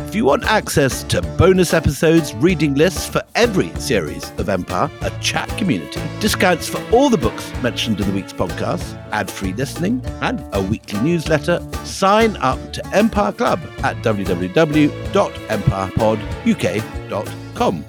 If you want access to bonus episodes, reading lists for every series of Empire, a chat community, discounts for all the books mentioned in the week's podcast, ad-free listening, and a weekly newsletter, sign up to Empire Club at www.empirepoduk.com.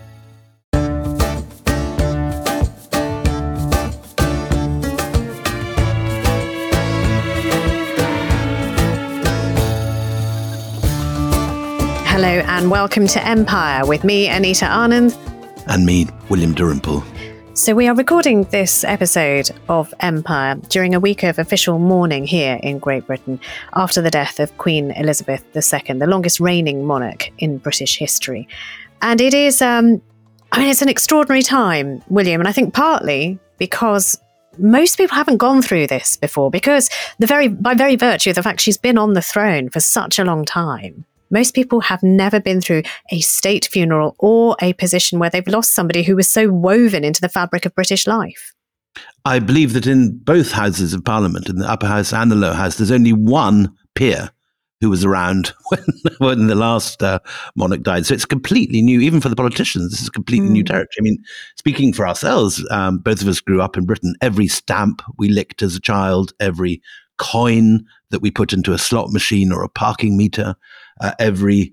Hello and welcome to Empire with me, Anita Anand. And me, William Dalrymple. So we are recording this episode of Empire during a week of official mourning here in Great Britain after the death of Queen Elizabeth II, the longest reigning monarch in British history. And it is, it's an extraordinary time, William, and I think partly because most people haven't gone through this before, because by very virtue of the fact she's been on the throne for such a long time. Most people have never been through a state funeral or a position where they've lost somebody who was so woven into the fabric of British life. I believe that in both houses of Parliament, in the upper house and the lower house, there's only one peer who was around when the last monarch died. So it's completely new, even for the politicians. This is completely new territory. I mean, speaking for ourselves, both of us grew up in Britain. Every stamp we licked as a child, every coin that we put into a slot machine or a parking meter, every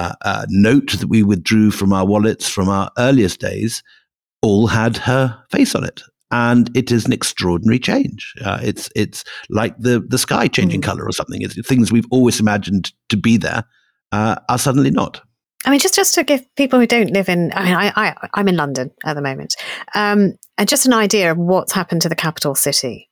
note that we withdrew from our wallets from our earliest days, all had her face on it. And it is an extraordinary change. It's like the sky changing color or something. It's things we've always imagined to be there are suddenly not. I mean, just to give people who don't live in, I'm in London at the moment, and just an idea of what's happened to the capital city.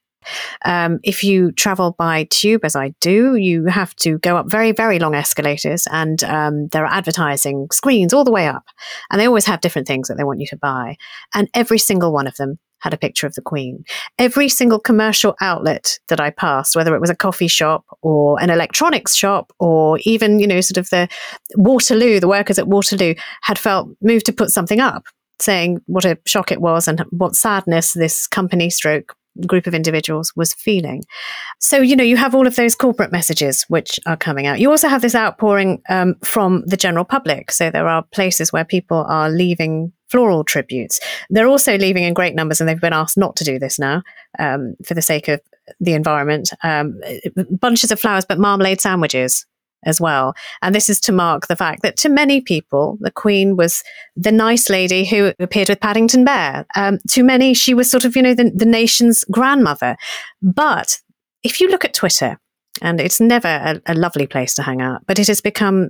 If you travel by tube, as I do, you have to go up very, very long escalators, and there are advertising screens all the way up. And they always have different things that they want you to buy. And every single one of them had a picture of the Queen. Every single commercial outlet that I passed, whether it was a coffee shop or an electronics shop or even, sort of the workers at Waterloo had felt moved to put something up saying what a shock it was and what sadness this company stroke group of individuals was feeling. So, you have all of those corporate messages which are coming out. You also have this outpouring from the general public. So there are places where people are leaving floral tributes. They're also leaving in great numbers, and they've been asked not to do this now for the sake of the environment. Bunches of flowers, but marmalade sandwiches as well. And this is to mark the fact that to many people, the Queen was the nice lady who appeared with Paddington Bear. To many, she was sort of, the nation's grandmother. But if you look at Twitter, and it's never a lovely place to hang out, but it has become,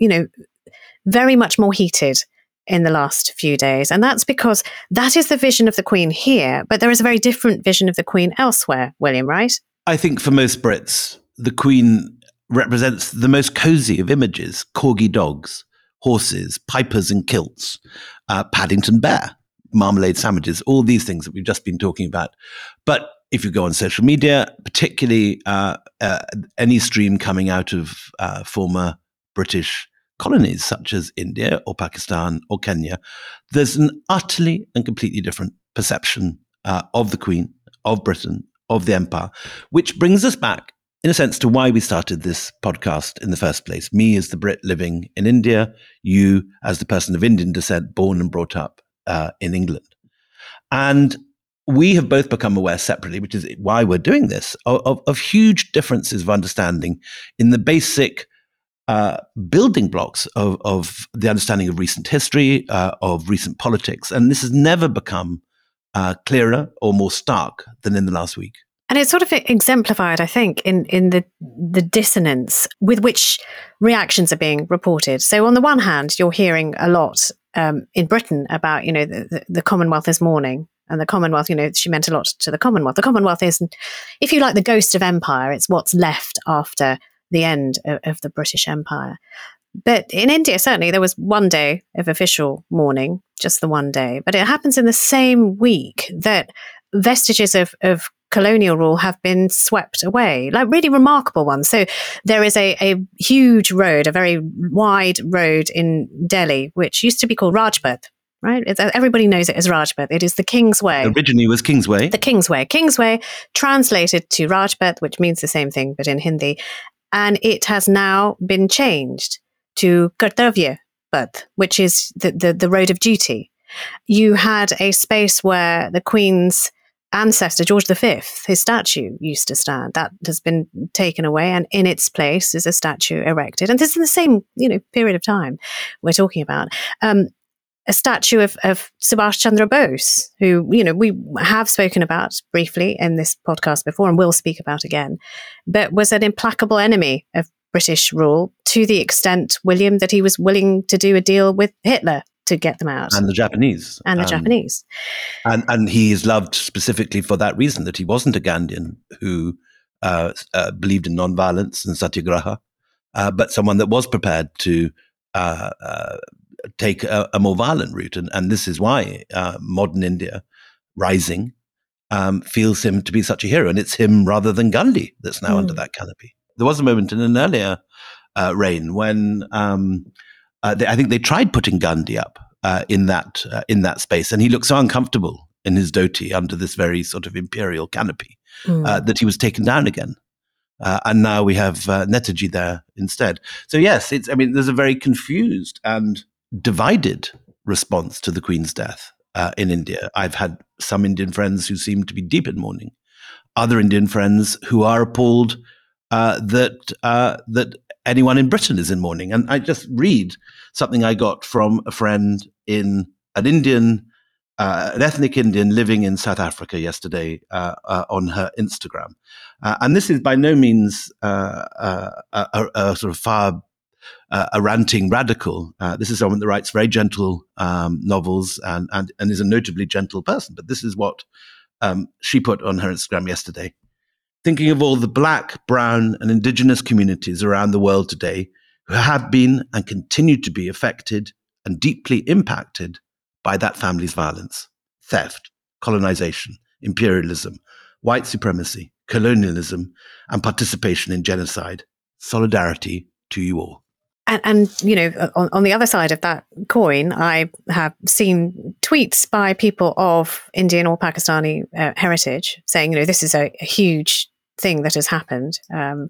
very much more heated in the last few days. And that's because that is the vision of the Queen here, but there is a very different vision of the Queen elsewhere, William, right? I think for most Brits, the Queen represents the most cozy of images: corgi dogs, horses, pipers in kilts, Paddington Bear, marmalade sandwiches, all these things that we've just been talking about. But if you go on social media, particularly any stream coming out of former British colonies such as India or Pakistan or Kenya, there's an utterly and completely different perception of the Queen, of Britain, of the Empire, which brings us back in a sense to why we started this podcast in the first place. Me as the Brit living in India, you as the person of Indian descent, born and brought up in England. And we have both become aware separately, which is why we're doing this, of huge differences of understanding in the basic building blocks of the understanding of recent history, of recent politics. And this has never become clearer or more stark than in the last week. And it's sort of exemplified, I think, in the dissonance with which reactions are being reported. So on the one hand, you're hearing a lot in Britain about, the Commonwealth is mourning. And the Commonwealth, she meant a lot to the Commonwealth. The Commonwealth is, if you like, the ghost of empire. It's what's left after the end of the British Empire. But in India, certainly, there was one day of official mourning, just the one day. But it happens in the same week that vestiges of colonial rule have been swept away, like really remarkable ones. So there is a huge road, a very wide road in Delhi, which used to be called Rajpath, right? Everybody knows it as Rajpath. It is the King's Way. Originally was Kingsway. The King's Way. Kingsway translated to Rajpath, which means the same thing, but in Hindi. And it has now been changed to Kartavya Path, which is the road of duty. You had a space where the Queen's ancestor, George V, his statue used to stand. That has been taken away, and in its place is a statue erected. And this is in the same, period of time we're talking about. A statue of Subhash Chandra Bose, who, we have spoken about briefly in this podcast before and will speak about again, but was an implacable enemy of British rule to the extent, William, that he was willing to do a deal with Hitler to get them out. And the Japanese. And the Japanese. And he is loved specifically for that reason, that he wasn't a Gandhian who believed in nonviolence and satyagraha, but someone that was prepared to take a more violent route. And this is why modern India rising feels him to be such a hero. And it's him rather than Gandhi that's now under that canopy. There was a moment in an earlier reign when I think they tried putting Gandhi up in that space, and he looked so uncomfortable in his dhoti under this very sort of imperial canopy that he was taken down again. And now we have Netaji there instead. So yes, there's a very confused and divided response to the Queen's death in India. I've had some Indian friends who seem to be deep in mourning, other Indian friends who are appalled that anyone in Britain is in mourning. And I just read something I got from a friend an ethnic Indian living in South Africa yesterday on her Instagram. And this is by no means a sort of far a ranting radical. This is someone that writes very gentle novels and is a notably gentle person. But this is what she put on her Instagram yesterday. Thinking of all the Black, brown, and indigenous communities around the world today who have been and continue to be affected and deeply impacted by that family's violence, theft, colonization, imperialism, white supremacy, colonialism, and participation in genocide. Solidarity to you all. And on the other side of that coin, I have seen tweets by people of Indian or Pakistani heritage saying, this is a huge thing that has happened.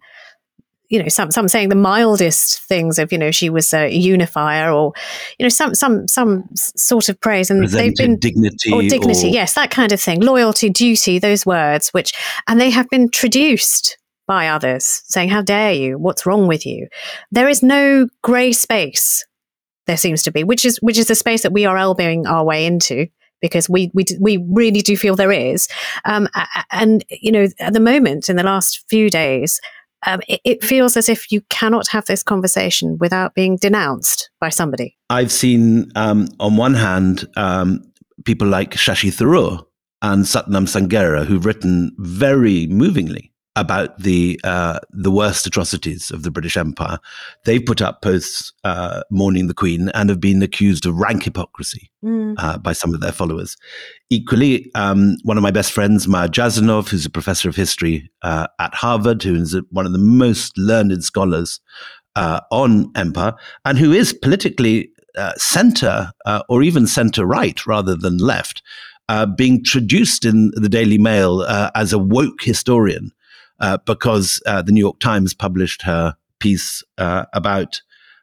Some saying the mildest things of, she was a unifier, or, some sort of praise, and they've been dignity, yes, that kind of thing, loyalty, duty, those words, and they have been traduced by others saying, how dare you? What's wrong with you? There is no grey space, there seems to be, which is a space that we are elbowing our way into, because we really do feel there is. And, at the moment, in the last few days, it feels as if you cannot have this conversation without being denounced by somebody. I've seen, on one hand, people like Shashi Tharoor and Satnam Sanghera, who've written very movingly about the worst atrocities of the British Empire. They've put up posts mourning the Queen and have been accused of rank hypocrisy by some of their followers. Equally, one of my best friends, Maya Jazanov, who's a professor of history at Harvard, who is one of the most learned scholars on empire, and who is politically center or even center-right rather than left, being traduced in the Daily Mail as a woke historian, because the New York Times published her piece about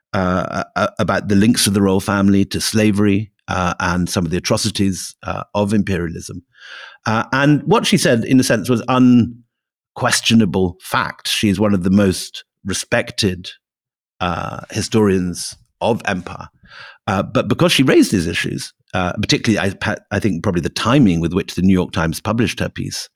the links of the royal family to slavery and some of the atrocities of imperialism. And what she said, in a sense, was unquestionable fact. She is one of the most respected historians of empire. But because she raised these issues, particularly, I think probably the timing with which the New York Times published her piece,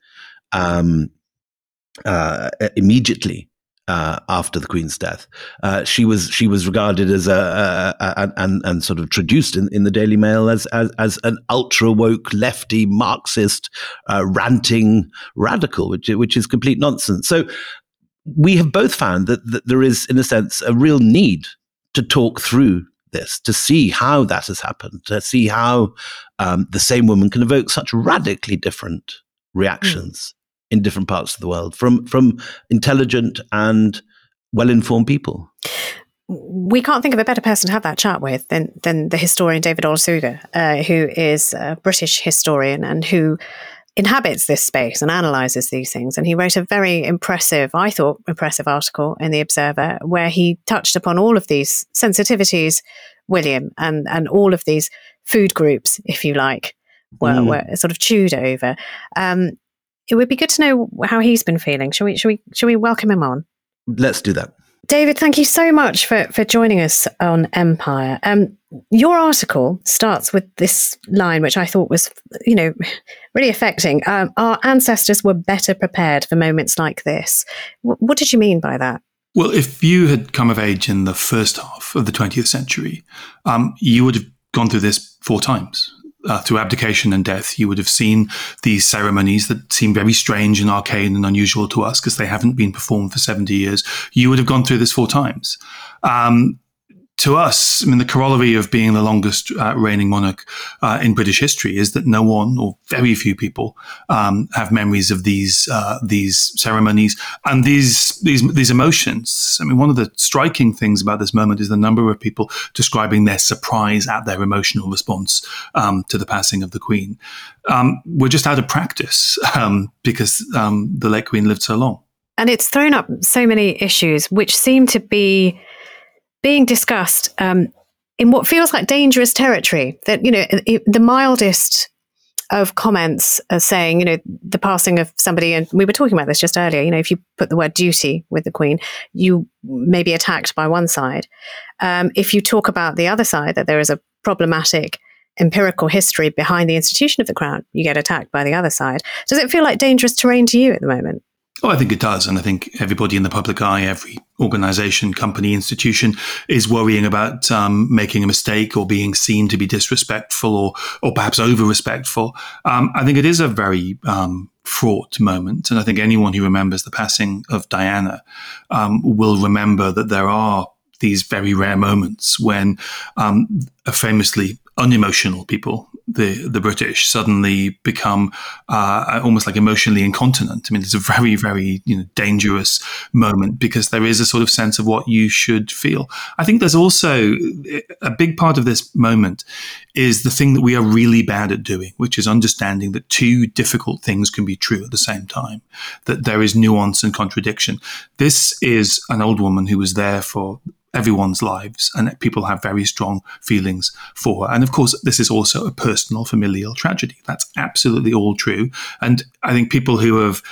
immediately after the Queen's death, she was regarded as and sort of traduced in the Daily Mail as an ultra woke lefty Marxist ranting radical, which is complete nonsense. So we have both found that there is, in a sense, a real need to talk through this, to see how that has happened, to see how the same woman can evoke such radically different reactions in different parts of the world from intelligent and well-informed people. We can't think of a better person to have that chat with than the historian David Olusoga, who is a British historian and who inhabits this space and analyzes these things. And he wrote a very impressive article in The Observer where he touched upon all of these sensitivities, William, and all of these food groups, if you like, were sort of chewed over. It would be good to know how he's been feeling. Shall we welcome him on? Let's do that. David, thank you so much for joining us on Empire. Your article starts with this line, which I thought was, really affecting. Our ancestors were better prepared for moments like this. What did you mean by that? Well, if you had come of age in the first half of the 20th century, you would have gone through this 4 times. Through abdication and death, you would have seen these ceremonies that seem very strange and arcane and unusual to us because they haven't been performed for 70 years. You would have gone through this 4 times. To us, the corollary of being the longest reigning monarch in British history is that no one or very few people have memories of these ceremonies and these emotions. One of the striking things about this moment is the number of people describing their surprise at their emotional response to the passing of the Queen. We're just out of practice because the late Queen lived so long. And it's thrown up so many issues which seem to be being discussed in what feels like dangerous territory. That, the mildest of comments are saying, the passing of somebody, and we were talking about this just earlier, if you put the word duty with the Queen, you may be attacked by one side. If you talk about the other side, that there is a problematic empirical history behind the institution of the Crown, you get attacked by the other side. Does it feel like dangerous terrain to you at the moment? Oh, I think it does. And I think everybody in the public eye, every organization, company, institution is worrying about making a mistake or being seen to be disrespectful or perhaps over-respectful. I think it is a very fraught moment. And I think anyone who remembers the passing of Diana will remember that there are these very rare moments when famously unemotional people, the British, suddenly become almost like emotionally incontinent. It's a very, very dangerous moment because there is a sort of sense of what you should feel. I think there's also a big part of this moment is the thing that we are really bad at doing, which is understanding that 2 difficult things can be true at the same time, that there is nuance and contradiction. This is an old woman who was there for everyone's lives, and people have very strong feelings for her. And of course, this is also a personal, familial tragedy. That's absolutely all true. And I think people who have,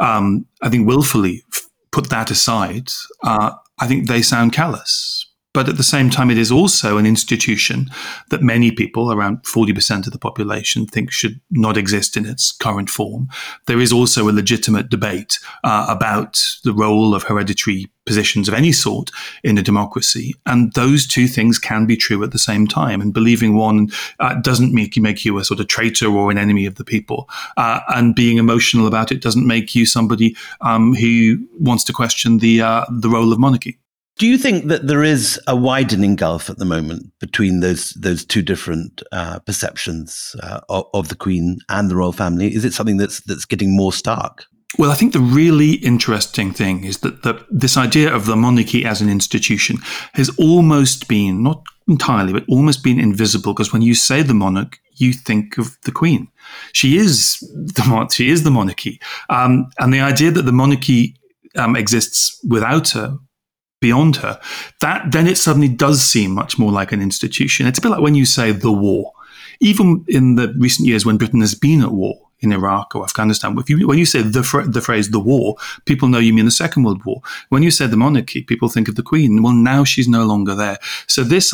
willfully put that aside, I think they sound callous. But at the same time, it is also an institution that many people, around 40% of the population, think should not exist in its current form. There is also a legitimate debate about the role of hereditary positions of any sort in a democracy. And those 2 things can be true at the same time. And believing one doesn't make you a sort of traitor or an enemy of the people. And being emotional about it doesn't make you somebody who wants to question the role of monarchy. Do you think that there is a widening gulf at the moment between those 2 different perceptions of the Queen and the royal family? Is it something that's getting more stark? Well, I think the really interesting thing is that this idea of the monarchy as an institution has almost been, not entirely, but almost been invisible, because when you say the monarch, you think of the Queen. She is the monarchy. And the idea that the monarchy exists without her, beyond her, that then it suddenly does seem much more like an institution. It's a bit like when you say the war. Even in the recent years when Britain has been at war in Iraq or Afghanistan, when you say the phrase the war, people know you mean the Second World War. When you say the monarchy, people think of the Queen. Well, now she's no longer there. So this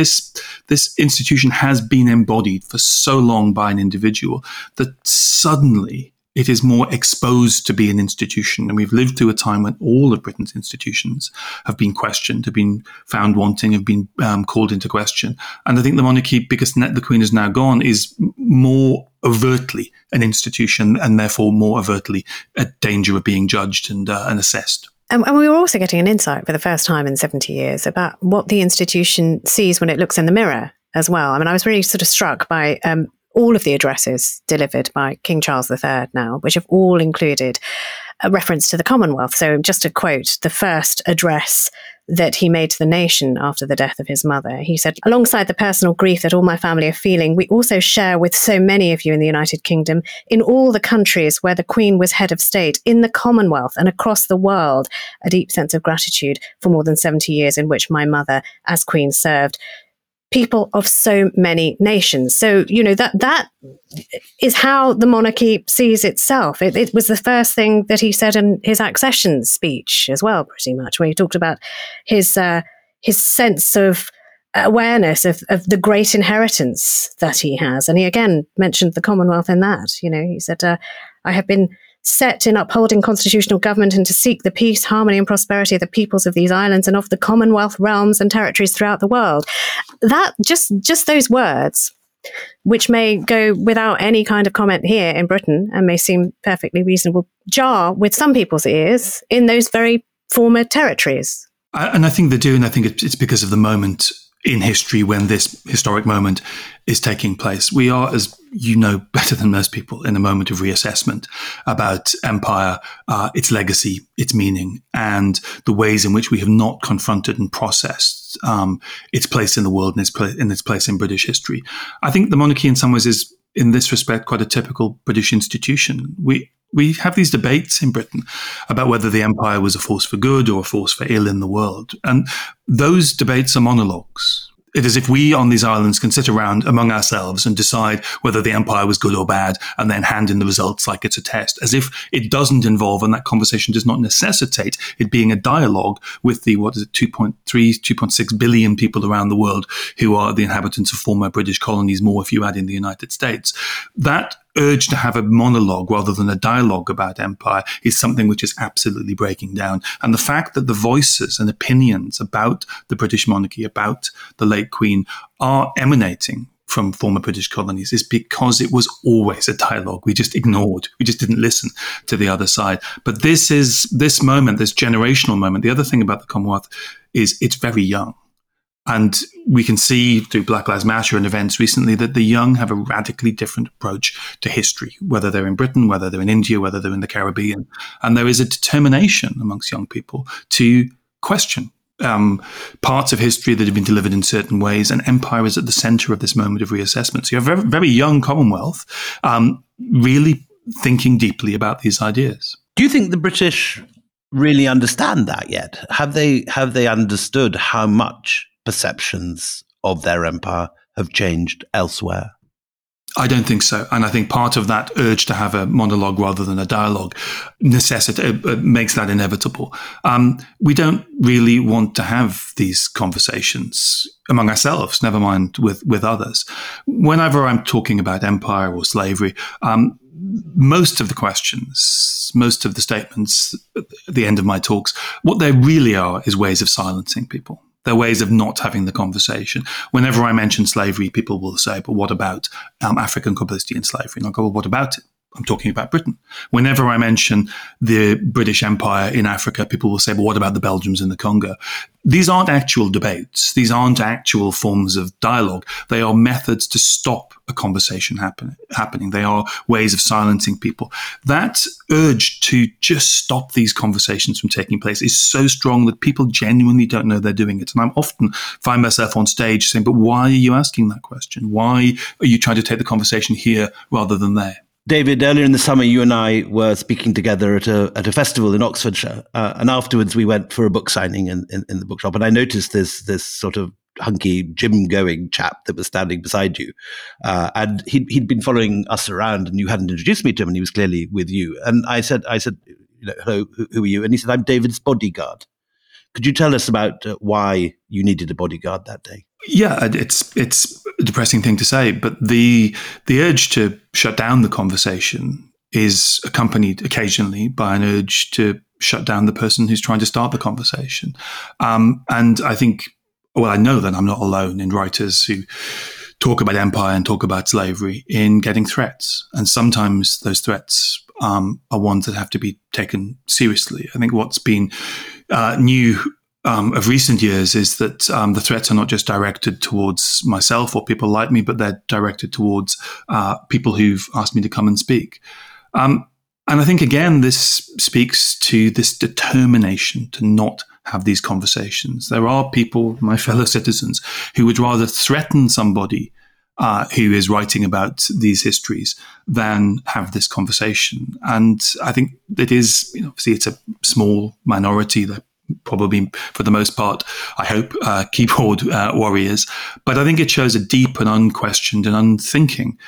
institution has been embodied for so long by an individual that suddenly it is more exposed to be an institution. And we've lived through a time when all of Britain's institutions have been questioned, have been found wanting, have been called into question. And I think the monarchy, because the Queen is now gone, is more overtly an institution and therefore more overtly a danger of being judged and assessed. And we were also getting an insight for the first time in 70 years about what the institution sees when it looks in the mirror as well. I was really sort of struck by all of the addresses delivered by King Charles III now, which have all included a reference to the Commonwealth. So just to quote, the first address that he made to the nation after the death of his mother. He said, alongside the personal grief that all my family are feeling, we also share with so many of you in the United Kingdom, in all the countries where the Queen was head of state, in the Commonwealth and across the world, a deep sense of gratitude for more than 70 years in which my mother as Queen served people of so many nations. So, that is how the monarchy sees itself. It was the first thing that he said in his accession speech as well, pretty much, where he talked about his sense of awareness of the great inheritance that he has. And he again mentioned the Commonwealth in that. He said, I have been set in upholding constitutional government and to seek the peace, harmony and prosperity of the peoples of these islands and of the Commonwealth realms and territories throughout the world. That just those words, which may go without any kind of comment here in Britain and may seem perfectly reasonable, jar with some people's ears in those very former territories. And I think they do, and I think it's because of the moment in history when this historic moment is taking place. We are, as you know better than most people, in a moment of reassessment about empire, its legacy, its meaning, and the ways in which we have not confronted and processed its place in the world and its place in British history. I think the monarchy in some ways is, in this respect, quite a typical British institution. We have these debates in Britain about whether the empire was a force for good or a force for ill in the world. And those debates are monologues. It is if we on these islands can sit around among ourselves and decide whether the empire was good or bad and then hand in the results like it's a test, as if it doesn't involve, and that conversation does not necessitate it being a dialogue with the, 2.6 billion people around the world who are the inhabitants of former British colonies, more if you add in the United States. That urge to have a monologue rather than a dialogue about empire is something which is absolutely breaking down. And the fact that the voices and opinions about the British monarchy, about the late Queen, are emanating from former British colonies is because it was always a dialogue. We just ignored. We just didn't listen to the other side. But this moment, this generational moment, the other thing about the Commonwealth is it's very young. And we can see through Black Lives Matter and events recently that the young have a radically different approach to history, whether they're in Britain, whether they're in India, whether they're in the Caribbean. And there is a determination amongst young people to question parts of history that have been delivered in certain ways. And empire is at the center of this moment of reassessment. So you have a very, very young Commonwealth really thinking deeply about these ideas. Do you think the British really understand that yet? Have they understood how much perceptions of their empire have changed elsewhere? I don't think so. And I think part of that urge to have a monologue rather than a dialogue makes that inevitable. We don't really want to have these conversations among ourselves, never mind with others. Whenever I'm talking about empire or slavery, most of the questions, most of the statements at the end of my talks, what they really are is ways of silencing people. They're ways of not having the conversation. Whenever I mention slavery, people will say, but what about African complicity in slavery? And I'll go, well, what about it? I'm talking about Britain. Whenever I mention the British Empire in Africa, people will say, well, what about the Belgians in the Congo? These aren't actual debates. These aren't actual forms of dialogue. They are methods to stop a conversation happening. They are ways of silencing people. That urge to just stop these conversations from taking place is so strong that people genuinely don't know they're doing it. And I often find myself on stage saying, but why are you asking that question? Why are you trying to take the conversation here rather than there? David, earlier in the summer, you and I were speaking together at a festival in Oxfordshire, and afterwards we went for a book signing in the bookshop. And I noticed this sort of hunky gym-going chap that was standing beside you, and he'd been following us around, and you hadn't introduced me to him, and he was clearly with you. And I said, hello, who are you? And he said, I'm David's bodyguard. Could you tell us about why you needed a bodyguard that day? Yeah, it's a depressing thing to say, but the urge to shut down the conversation is accompanied occasionally by an urge to shut down the person who's trying to start the conversation. And I think, well, I know that I'm not alone in writers who talk about empire and talk about slavery in getting threats. And sometimes those threats are ones that have to be taken seriously. I think what's been new of recent years is that the threats are not just directed towards myself or people like me, but they're directed towards people who've asked me to come and speak. And I think, again, this speaks to this determination to not have these conversations. There are people, my fellow citizens, who would rather threaten somebody who is writing about these histories than have this conversation. And I think it is, obviously it's a small minority that probably, for the most part, I hope, keyboard warriors. But I think it shows a deep and unquestioned and unthinking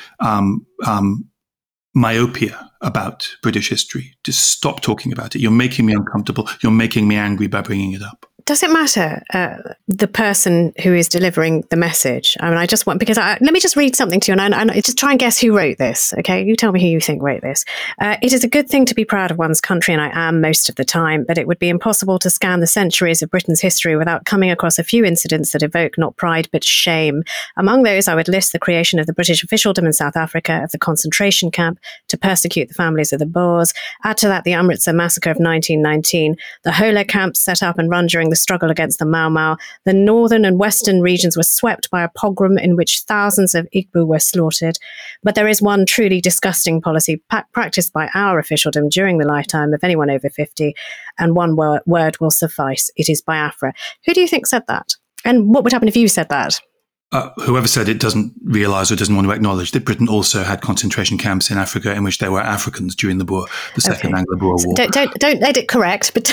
myopia about British history. Just stop talking about it. You're making me uncomfortable. You're making me angry by bringing it up. Does it matter the person who is delivering the message? I mean, I just want, because let me just read something to you, and just try and guess who wrote this, okay? You tell me who you think wrote this. It is a good thing to be proud of one's country, and I am most of the time, but it would be impossible to scan the centuries of Britain's history without coming across a few incidents that evoke not pride, but shame. Among those, I would list the creation of the British officialdom in South Africa, of the concentration camp to persecute the families of the Boers. Add to that the Amritsar massacre of 1919, the Hola camps set up and run during the struggle against the Mau Mau. The northern and western regions were swept by a pogrom in which thousands of Igbo were slaughtered. But there is one truly disgusting policy practiced by our officialdom during the lifetime of anyone over 50, and one word will suffice. It is Biafra. Who do you think said that? And what would happen if you said that? Whoever said it doesn't realise or doesn't want to acknowledge that Britain also had concentration camps in Africa in which there were Africans during the Second Anglo-Boer War. Don't let it correct, but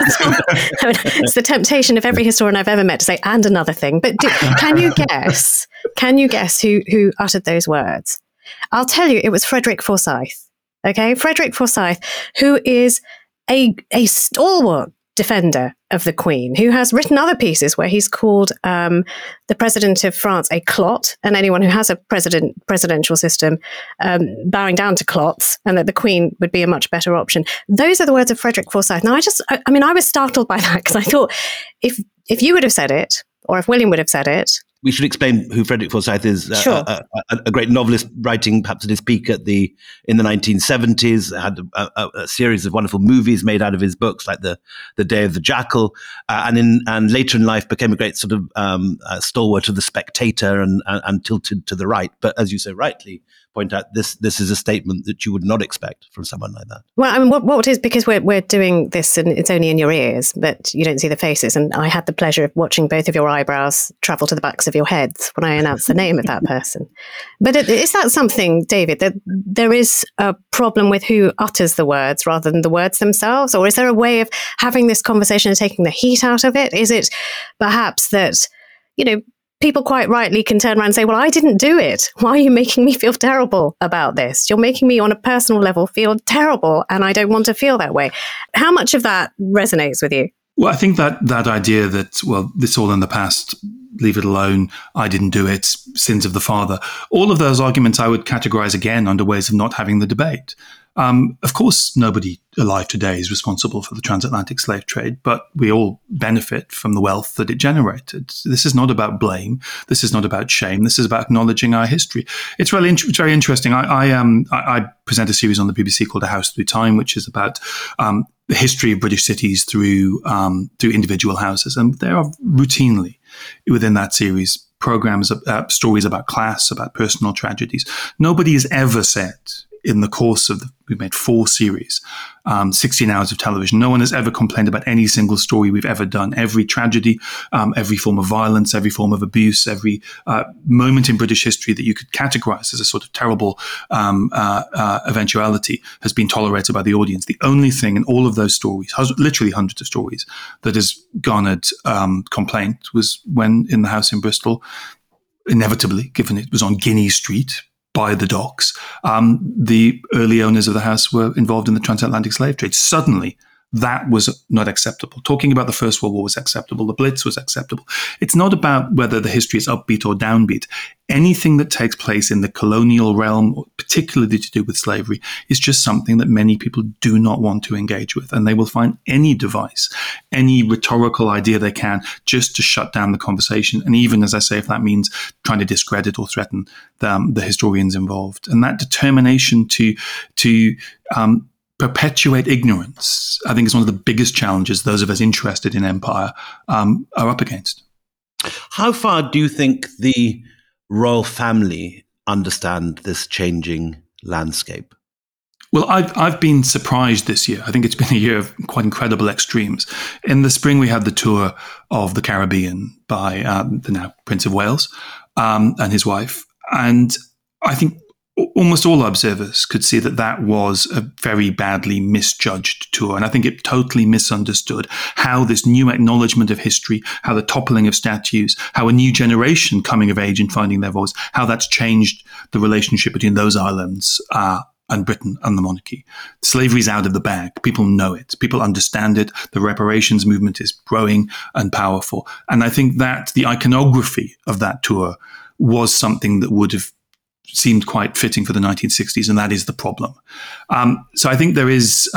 it's the temptation of every historian I've ever met to say, and another thing. But can you guess? Can you guess who uttered those words? I'll tell you, it was Frederick Forsyth. Okay, Frederick Forsyth, who is a stalwart defender of the Queen, who has written other pieces where he's called the President of France a clot, and anyone who has a presidential system bowing down to clots, and that the Queen would be a much better option. Those are the words of Frederick Forsyth. Now, I was startled by that, because I thought if you would have said it, or if William would have said it. We should explain who Frederick Forsyth is. Sure. A great novelist writing perhaps at his peak in the 1970s, had a series of wonderful movies made out of his books, like the Day of the Jackal, and later in life became a great sort of stalwart of the Spectator and tilted to the right. But as you so rightly point out, this is a statement that you would not expect from someone like that. Well, I mean, what is, because we're doing this and it's only in your ears, but you don't see the faces. And I had the pleasure of watching both of your eyebrows travel to the backs of your heads when I announced the name of that person. But is that something, David, that there is a problem with who utters the words rather than the words themselves? Or is there a way of having this conversation and taking the heat out of it? Is it perhaps that, people quite rightly can turn around and say, well, I didn't do it. Why are you making me feel terrible about this? You're making me on a personal level feel terrible, and I don't want to feel that way. How much of that resonates with you? Well, I think that idea that, well, this all in the past, leave it alone, I didn't do it, sins of the father, all of those arguments I would categorize again under ways of not having the debate. Of course, nobody alive today is responsible for the transatlantic slave trade, but we all benefit from the wealth that it generated. This is not about blame. This is not about shame. This is about acknowledging our history. It's very interesting. I present a series on the BBC called A House Through Time, which is about the history of British cities through individual houses, and there are routinely within that series programs, stories about class, about personal tragedies. Nobody has ever said, in the course of we've made 4 series, 16 hours of television, no one has ever complained about any single story we've ever done. Every tragedy, every form of violence, every form of abuse, every moment in British history that you could categorize as a sort of terrible eventuality has been tolerated by the audience. The only thing in all of those stories, literally hundreds of stories, that has garnered complaint was when in the house in Bristol, inevitably, given it was on Guinea Street, by the docks, the early owners of the house were involved in the transatlantic slave trade. Suddenly, that was not acceptable. Talking about the First World War was acceptable. The Blitz was acceptable. It's not about whether the history is upbeat or downbeat. Anything that takes place in the colonial realm, particularly to do with slavery, is just something that many people do not want to engage with. And they will find any device, any rhetorical idea they can just to shut down the conversation. And even, as I say, if that means trying to discredit or threaten the historians involved. And that determination to perpetuate ignorance, I think, is one of the biggest challenges those of us interested in empire are up against. How far do you think the royal family understand this changing landscape? Well, I've been surprised this year. I think it's been a year of quite incredible extremes. In the spring, we had the tour of the Caribbean by the now Prince of Wales and his wife. And I think almost all observers could see that that was a very badly misjudged tour. And I think it totally misunderstood how this new acknowledgement of history, how the toppling of statues, how a new generation coming of age and finding their voice, how that's changed the relationship between those islands and Britain and the monarchy. Slavery's out of the bag. People know it. People understand it. The reparations movement is growing and powerful. And I think that the iconography of that tour was something that would have seemed quite fitting for the 1960s, and that is the problem. So I think there was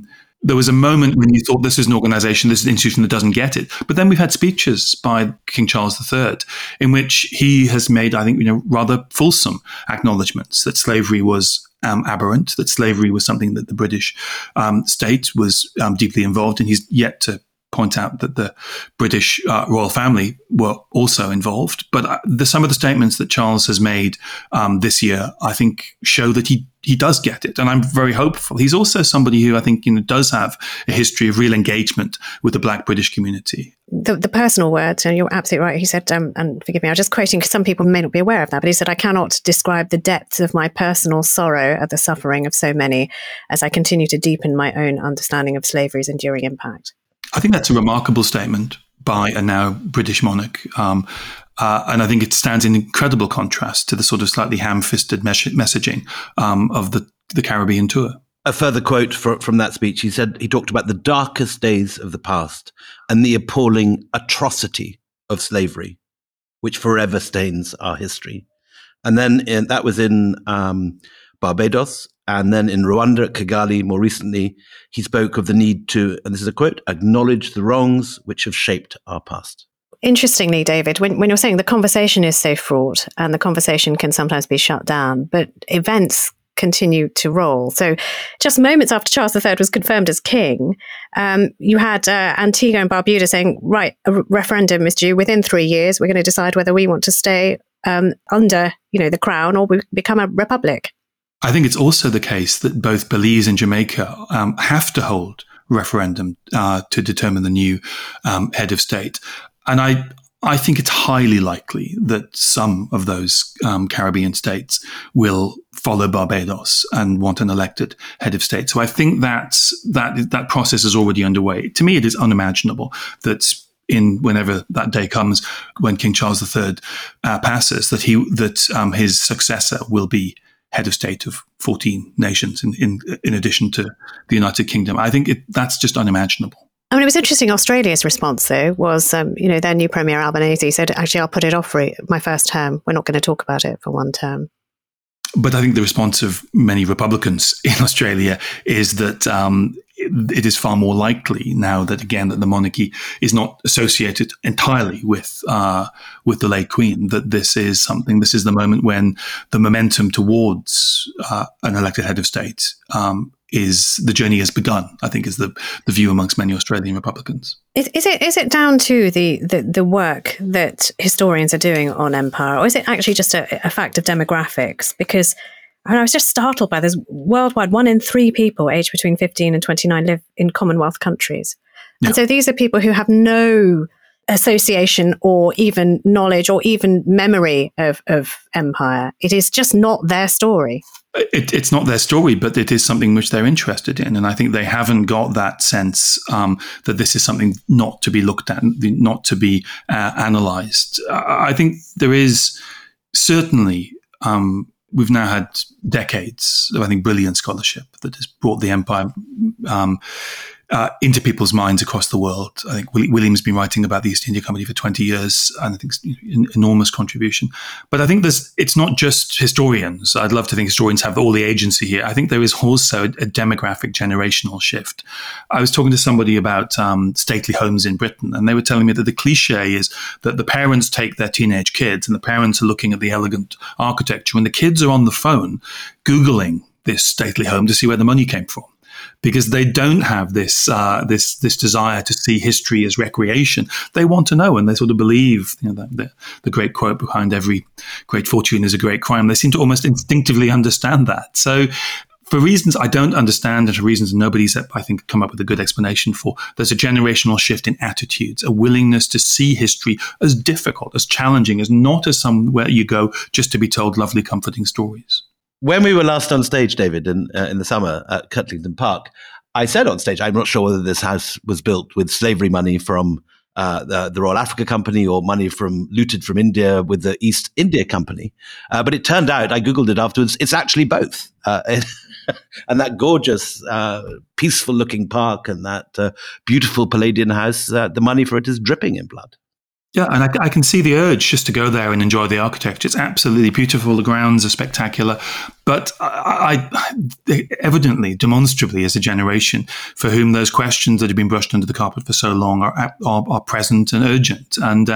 a moment when you thought this is an organization, this is an institution that doesn't get it. But then we've had speeches by King Charles III in which he has made, I think, rather fulsome acknowledgements that slavery was aberrant, that slavery was something that the British state was deeply involved in. He's yet to point out that the British royal family were also involved. But some of the statements that Charles has made this year, I think, show that he does get it. And I'm very hopeful. He's also somebody who I think does have a history of real engagement with the Black British community. The personal words, and you're absolutely right. He said, and forgive me, I'm just quoting because some people may not be aware of that, but he said, "I cannot describe the depths of my personal sorrow at the suffering of so many as I continue to deepen my own understanding of slavery's enduring impact." I think that's a remarkable statement by a now British monarch. And I think it stands in incredible contrast to the sort of slightly ham-fisted messaging of the Caribbean tour. A further quote from that speech, he talked about the darkest days of the past and the appalling atrocity of slavery, which forever stains our history. And then that was in Barbados. And then in Rwanda, at Kigali, more recently, he spoke of the need to, and this is a quote, acknowledge the wrongs which have shaped our past. Interestingly, David, when you're saying the conversation is so fraught and the conversation can sometimes be shut down, but events continue to roll. So just moments after Charles III was confirmed as king, you had Antigua and Barbuda saying, right, a referendum is due within 3 years. We're going to decide whether we want to stay under, the crown or we become a republic. I think it's also the case that both Belize and Jamaica have to hold referendum to determine the new head of state. And I think it's highly likely that some of those Caribbean states will follow Barbados and want an elected head of state. So I think that process is already underway. To me, it is unimaginable that whenever that day comes, when King Charles III passes, that his successor will be head of state of 14 nations in addition to the United Kingdom. I think that's just unimaginable. I mean, it was interesting. Australia's response, though, was, their new Premier Albanese said, actually, I'll put it off for my first term. We're not going to talk about it for one term. But I think the response of many Republicans in Australia is that it is far more likely now that the monarchy is not associated entirely with the late Queen, that this is the moment when the momentum towards an elected head of state the journey has begun, I think, is the view amongst many Australian Republicans. Is it down to the work that historians are doing on empire, or is it actually just a fact of demographics? Because I was just startled by this. Worldwide, 1 in 3 people aged between 15 and 29 live in Commonwealth countries. Yeah. And so these are people who have no association or even knowledge or even memory of empire. It is just not their story. It's not their story, but it is something which they're interested in. And I think they haven't got that sense that this is something not to be looked at, not to be analysed. I think there is certainly... we've now had decades of, I think, brilliant scholarship that has brought the empire into people's minds across the world. I think William's been writing about the East India Company for 20 years, and I think it's an enormous contribution. But I think it's not just historians. I'd love to think historians have all the agency here. I think there is also a demographic generational shift. I was talking to somebody about stately homes in Britain, and they were telling me that the cliche is that the parents take their teenage kids, and the parents are looking at the elegant architecture, and the kids are on the phone Googling this stately home to see where the money came from. Because they don't have this desire to see history as recreation. They want to know, and they sort of believe the great quote behind every great fortune is a great crime. They seem to almost instinctively understand that. So for reasons I don't understand and for reasons nobody's, I think, come up with a good explanation for, there's a generational shift in attitudes, a willingness to see history as difficult, as challenging, as not as somewhere you go just to be told lovely, comforting stories. When we were last on stage, David, in the summer at Cutlington Park, I said on stage, I'm not sure whether this house was built with slavery money from the Royal Africa Company or money looted from India with the East India Company. But it turned out, I Googled it afterwards, it's actually both. And that gorgeous, peaceful-looking park and that beautiful Palladian house, the money for it is dripping in blood. Yeah, and I can see the urge just to go there and enjoy the architecture. It's absolutely beautiful. The grounds are spectacular. But I evidently, demonstrably, as a generation for whom those questions that have been brushed under the carpet for so long are present and urgent. And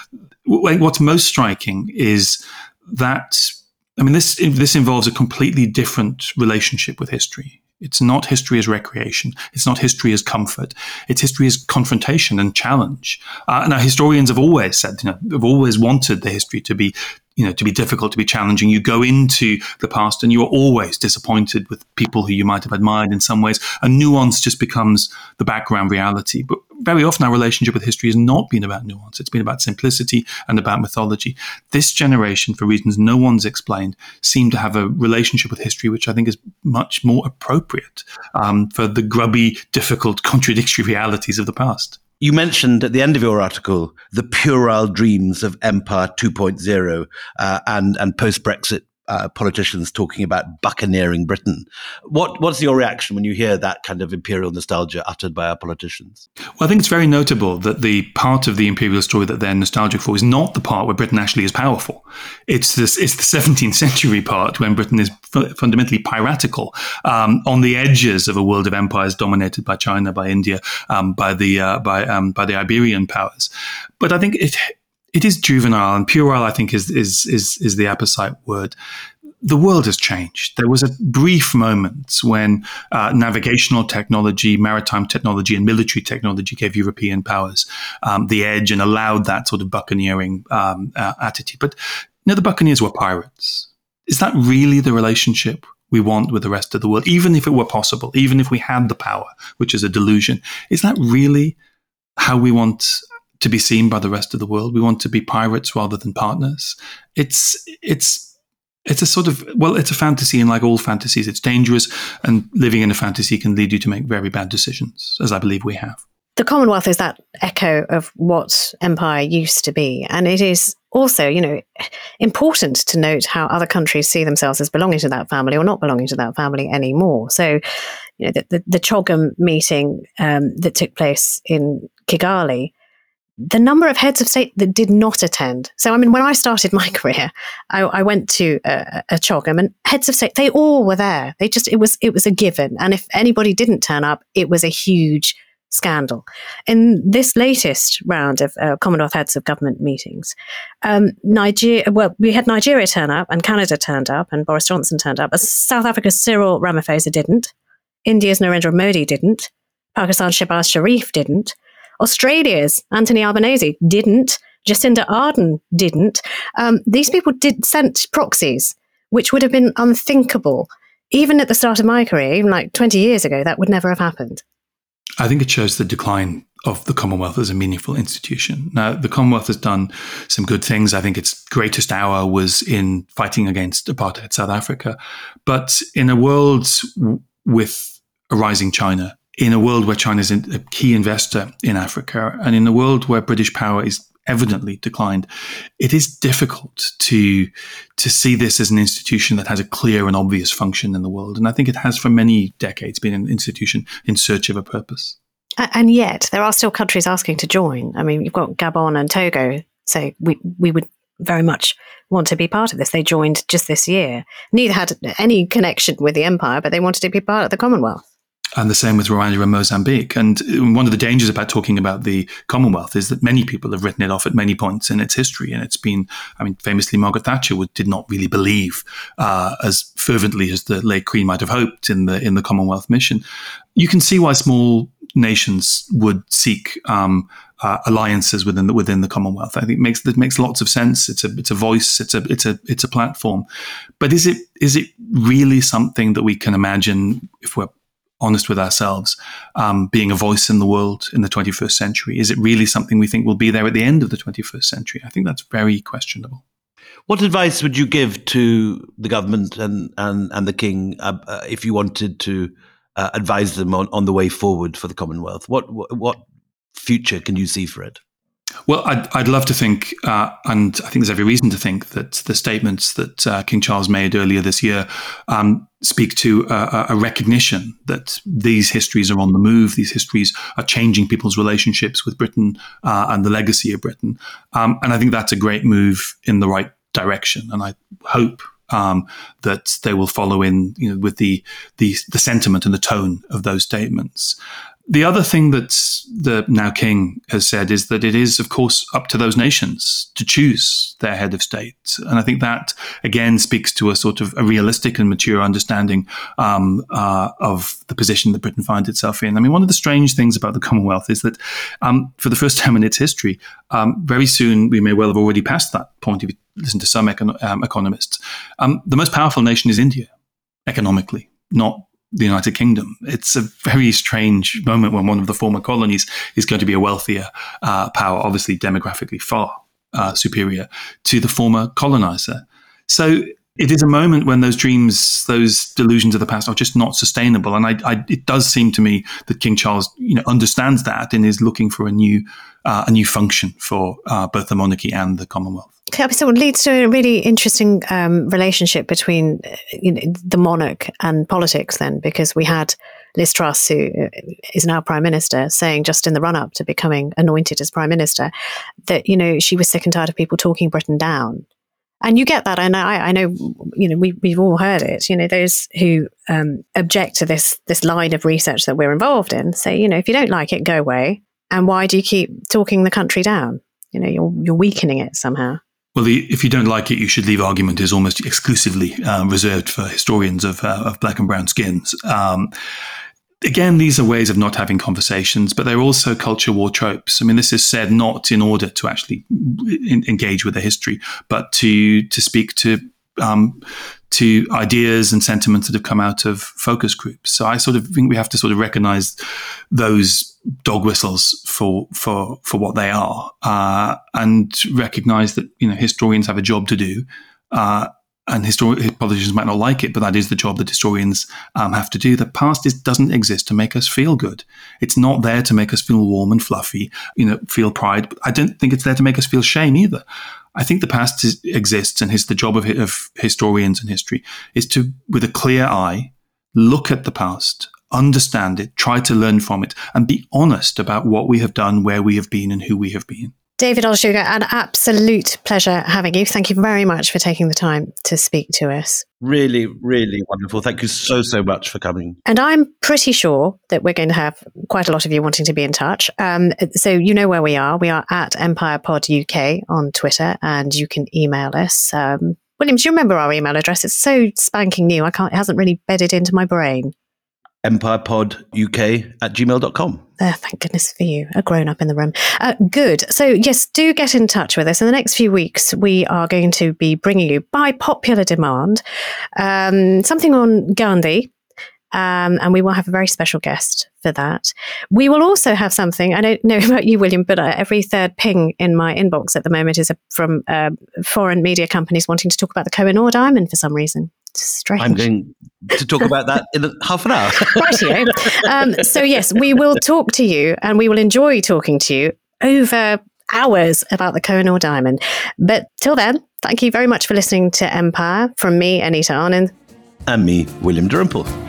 what's most striking is that, I mean, this involves a completely different relationship with history. It's not history as recreation. It's not history as comfort. It's history as confrontation and challenge. Now, historians have always said, have always wanted the history to be, to be difficult, to be challenging. You go into the past and you are always disappointed with people who you might have admired in some ways. And nuance just becomes the background reality. But very often our relationship with history has not been about nuance. It's been about simplicity and about mythology. This generation, for reasons no one's explained, seem to have a relationship with history which I think is much more appropriate for the grubby, difficult, contradictory realities of the past. You mentioned at the end of your article the puerile dreams of Empire 2.0 and post-Brexit politicians talking about buccaneering Britain. What's your reaction when you hear that kind of imperial nostalgia uttered by our politicians? Well, I think it's very notable that the part of the imperial story that they're nostalgic for is not the part where Britain actually is powerful. It's the 17th century part when Britain is fundamentally piratical, on the edges of a world of empires dominated by China, by India, by the Iberian powers. But I think it is juvenile, and puerile, I think, is the apposite word. The world has changed. There was a brief moment when navigational technology, maritime technology, and military technology gave European powers the edge and allowed that sort of buccaneering attitude. But the buccaneers were pirates. Is that really the relationship we want with the rest of the world? Even if it were possible, even if we had the power, which is a delusion, is that really how we want to be seen by the rest of the world? We want to be pirates rather than partners. It's a sort of, it's a fantasy, and like all fantasies, it's dangerous, and living in a fantasy can lead you to make very bad decisions, as I believe we have. The Commonwealth is that echo of what empire used to be. And it is also, important to note how other countries see themselves as belonging to that family or not belonging to that family anymore. So, the CHOGM meeting that took place in Kigali, the number of heads of state that did not attend. So, when I started my career, I went to a CHOGM, and heads of state, they all were there. It was a given. And if anybody didn't turn up, it was a huge scandal. In this latest round of Commonwealth heads of government meetings, we had Nigeria turn up, and Canada turned up, and Boris Johnson turned up. South Africa's Cyril Ramaphosa didn't. India's Narendra Modi didn't. Pakistan's Shehbaz Sharif didn't. Australia's Anthony Albanese didn't. Jacinda Ardern didn't. These people sent proxies, which would have been unthinkable. Even at the start of my career, even like 20 years ago, that would never have happened. I think it shows the decline of the Commonwealth as a meaningful institution. Now, the Commonwealth has done some good things. I think its greatest hour was in fighting against apartheid South Africa. But in a world with a rising China, in a world where China is a key investor in Africa, and in a world where British power is evidently declined, it is difficult to see this as an institution that has a clear and obvious function in the world. And I think it has for many decades been an institution in search of a purpose. And yet there are still countries asking to join. You've got Gabon and Togo. So we would very much want to be part of this. They joined just this year. Neither had any connection with the empire, but they wanted to be part of the Commonwealth. And the same with Rwanda and Mozambique. And one of the dangers about talking about the Commonwealth is that many people have written it off at many points in its history. And it's been, famously, Margaret Thatcher did not really believe as fervently as the late Queen might have hoped in the Commonwealth mission. You can see why small nations would seek alliances within the Commonwealth. I think it makes lots of sense. It's a voice. It's a platform. But is it really something that we can imagine, if we're honest with ourselves, being a voice in the world in the 21st century? Is it really something we think will be there at the end of the 21st century? I think that's very questionable. What advice would you give to the government and the king if you wanted to advise them on the way forward for the Commonwealth? What future can you see for it? Well, I'd love to think, and I think there's every reason to think, that the statements that King Charles made earlier this year speak to a recognition that these histories are on the move. These histories are changing people's relationships with Britain and the legacy of Britain. And I think that's a great move in the right direction. And I hope that they will follow in, with the sentiment and the tone of those statements. The other thing that the now king has said is that it is, of course, up to those nations to choose their head of state. And I think that, again, speaks to a sort of a realistic and mature understanding of the position that Britain finds itself in. I mean, one of the strange things about the Commonwealth is that for the first time in its history, very soon we may well have already passed that point if you listen to some economists. The most powerful nation is India, economically, not the United Kingdom. It's a very strange moment when one of the former colonies is going to be a wealthier power, obviously demographically far superior to the former colonizer. So it is a moment when those dreams, those delusions of the past are just not sustainable. And it does seem to me that King Charles, understands that and is looking for a new function for both the monarchy and the Commonwealth. So it leads to a really interesting relationship between the monarch and politics then, because we had Liz Truss, who is now Prime Minister, saying just in the run-up to becoming anointed as Prime Minister that, she was sick and tired of people talking Britain down. And you get that. And I know, we've all heard it. Those who object to this line of research that we're involved in say, if you don't like it, go away. And why do you keep talking the country down? You're weakening it somehow. Well, if you don't like it, you should leave argument is almost exclusively reserved for historians of black and brown skins. Again, these are ways of not having conversations, but they're also culture war tropes. I mean, this is said not in order to actually engage with the history, but to speak to ideas and sentiments that have come out of focus groups. So I sort of think we have to sort of recognize those dog whistles for what they are, and recognize that historians have a job to do, and politicians might not like it, but that is the job that historians have to do. The past doesn't exist to make us feel good. It's not there to make us feel warm and fluffy, feel pride. But I don't think it's there to make us feel shame either. I think the past exists, and the job of historians and history is to, with a clear eye, look at the past, understand it, try to learn from it, and be honest about what we have done, where we have been, and who we have been. David Olshuga, an absolute pleasure having you. Thank you very much for taking the time to speak to us. Really, really wonderful. Thank you so much for coming. And I'm pretty sure that we're going to have quite a lot of you wanting to be in touch. So you know where we are. We are at EmpirePod UK on Twitter, and you can email us. William, do you remember our email address? It's so spanking new. It hasn't really bedded into my brain. empirepoduk@gmail.com. Thank goodness for you, a grown-up in the room. Good. So yes, do get in touch with us. In the next few weeks, we are going to be bringing you, by popular demand, something on Gandhi. And we will have a very special guest for that. We will also have something, I don't know about you, William, but every third ping in my inbox at the moment is from foreign media companies wanting to talk about the Kohinoor diamond for some reason. Strange. I'm going to talk about that in half an hour. Rightio. So yes, we will talk to you, and we will enjoy talking to you over hours about the Kohinoor diamond. But till then, thank you very much for listening to Empire. From me, Anita Arnand. And me, William Dalrymple.